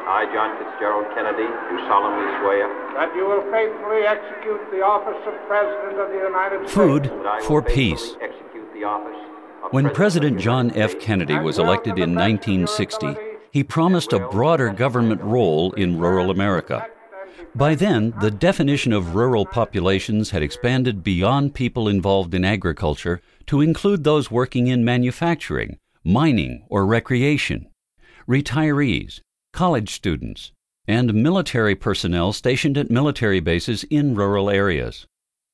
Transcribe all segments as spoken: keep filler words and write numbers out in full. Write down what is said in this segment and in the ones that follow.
I, John Fitzgerald Kennedy, do solemnly swear that you will faithfully execute the office of President of the United States. Food for Peace. When President John F. Kennedy was elected in nineteen sixty, he promised a broader government role in rural America. By then, the definition of rural populations had expanded beyond people involved in agriculture to include those working in manufacturing, mining, or recreation, retirees, college students, and military personnel stationed at military bases in rural areas.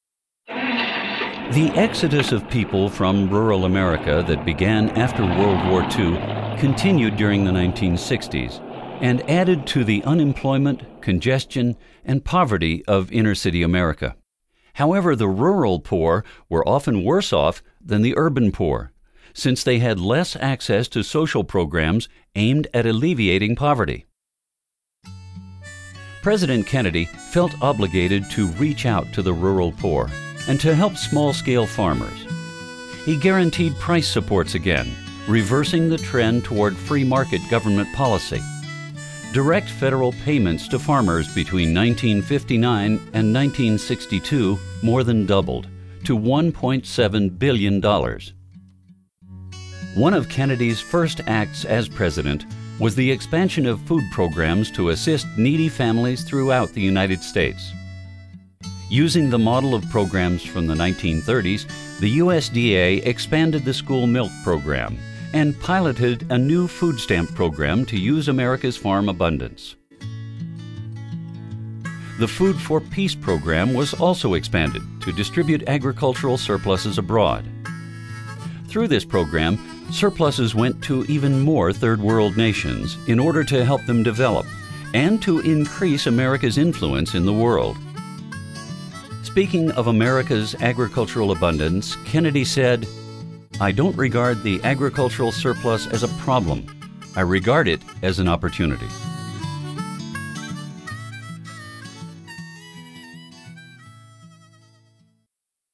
The exodus of people from rural America that began after World War Two continued during the nineteen sixties and added to the unemployment, congestion, and poverty of inner-city America. However, the rural poor were often worse off than the urban poor, since they had less access to social programs aimed at alleviating poverty. President Kennedy felt obligated to reach out to the rural poor and to help small-scale farmers. He guaranteed price supports again, reversing the trend toward free market government policy. Direct federal payments to farmers between nineteen fifty-nine and nineteen sixty-two more than doubled to one point seven billion dollars. One of Kennedy's first acts as president was the expansion of food programs to assist needy families throughout the United States. Using the model of programs from the nineteen thirties, the U S D A expanded the school milk program and piloted a new food stamp program to use America's farm abundance. The Food for Peace program was also expanded to distribute agricultural surpluses abroad. Through this program, surpluses went to even more third world nations in order to help them develop and to increase America's influence in the world. Speaking of America's agricultural abundance, Kennedy said, "I don't regard the agricultural surplus as a problem. I regard it as an opportunity."